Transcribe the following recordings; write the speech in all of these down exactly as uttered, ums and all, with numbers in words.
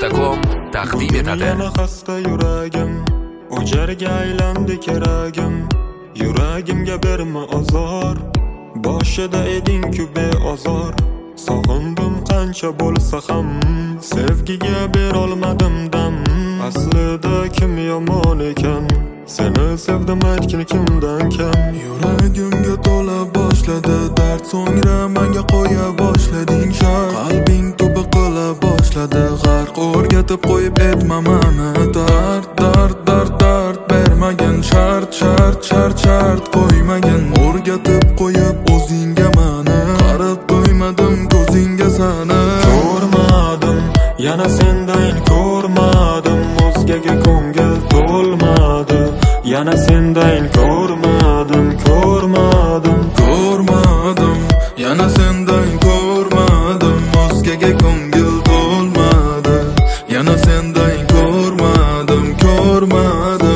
nuqta com taqdim etadi. Yana xasta yuragim, o'jarga aylandi keragim. Yuragimga berma azor, boshida eding-ku beozor. Sog'indim qancha bo'lsa ham, sevgiga berolmadim dam. Aslida kim yomon ekan, seni sevdim aytgin kimdan kam. Yuragimga to'la boshladi dard, so'ngra menga qo'ya boshlading shart. Qalbing tubi qila boshladi g'arq, o'rgatib qo'yib etma mani dard, dard, dard, dard bermagin shart, shart, shart, shart qo'ymagin. O'rgatib qo'yib o'zingga mani, qarab qo'ymadim ko'zingga sani. Ko'rmadim, yana sendan ko'rmadim, o'zgaga ko'ngil to'lmadi. Yana sendan ko'rmadim, ko'rmadim, ko'rmadim. Yana sendan ko'rmadim, o'zgaga ko'ngil to'lmadi. Yana sendan ko'rmadim, ko'rmadim.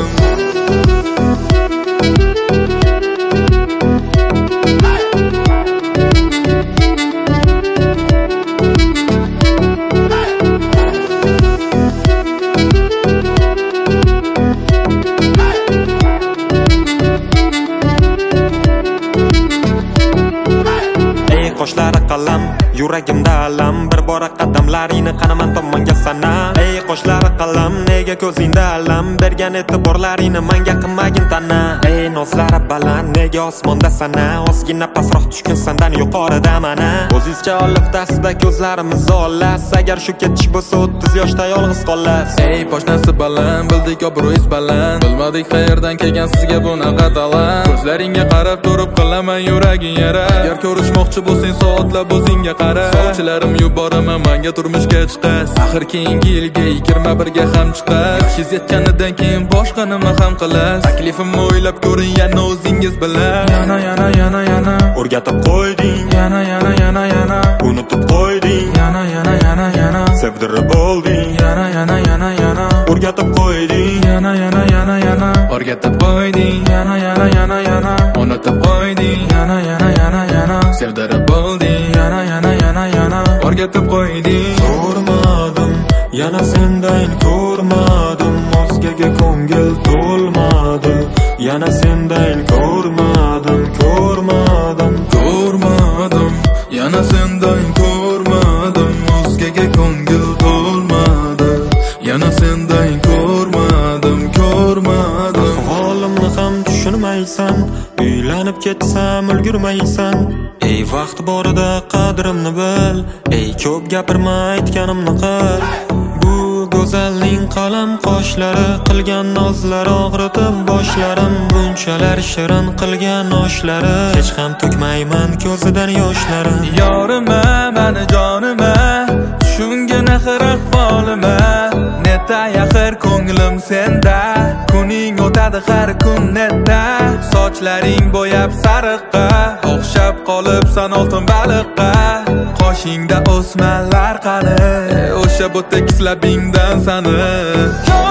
Qoshlari qalam, yuragimda alam, bir bora qadamlaringni qanaman tomonga sana. Ey qoshlari qalam, nega ko'zingda alam, bergan e'tiborlaringni menga qilmagin tana. Ey nozlari baland, nega osmonda sana, ozgina pastroq tushgan sandan yuqorida mana. O'zingizcha oliftasida ko'zlarimiz olas, agar shu ketish bo'lsa o'ttiz yoshda yolg'iz qolas. Ey poshnasi baland, bildik obro'yingiz baland, bilmadik qayerdan kelgan sizga bunaqa talant. Ko'zlaringga qarab turib qilaman yuraging yara. Agar ko'rishmoqchi bo'lsang soatlab o'zingga qara. Sovchilarim yuboraman menga turmushga chiqas, axir keyingi yilga yigirma birga ham chiqas. Yoshingiz yetganidan keyin boshqa nima ham qilas, taklifimni o'ylab ko'ring yana o'zingiz bilan. Yana yana yana yana O'rgatib qo'yding, yana yana yana yana unutib qo'yding, yana yana yana yana sevdirib olding. yana yana yana yana O'rgatib qo'yding, yana yana yana yana o'rgatib qo'yding. yana yana yana yana unutib qo'yding. yana yana yana yana sevdirib olding. yana yana yana yana o'rgatib qo'yding. ko'rmadim, yana sendan ko'rmadim, o'zgaga ko'ngil to'lmadi. Yana sendan ko'rmadim, ko'rmadim, ko'rmadim. Yana sendan ko'rmadim, o'zgaga ko'ngil to'lmadi. Yana sendan ko'rmadim, ko'rmadim. Holimni ham tushunmaysan, uylanib ketsam ulgurmaysan. Ey vaqt borida qadrimni bil, ey ko'p gapirma aytganimni qil. Bu go'zalning qalam qoshlari, qilgan nozlari og'ritib boshlarim, bunchalar shirin qilgan oshlari, hech ham to'kmayman ko'zidan yoshlarim. Yorima mani jonima, tushungin axir ahvolima. Neta yaxir ko'nglim senda, kuning o'tadi har kun neta. Sochlaring bo'yab sariqqa, o'xshab qolibsan oltin baliqqa. Qoshingda o'smalar qani, o'sha bo'tek labingdan sani.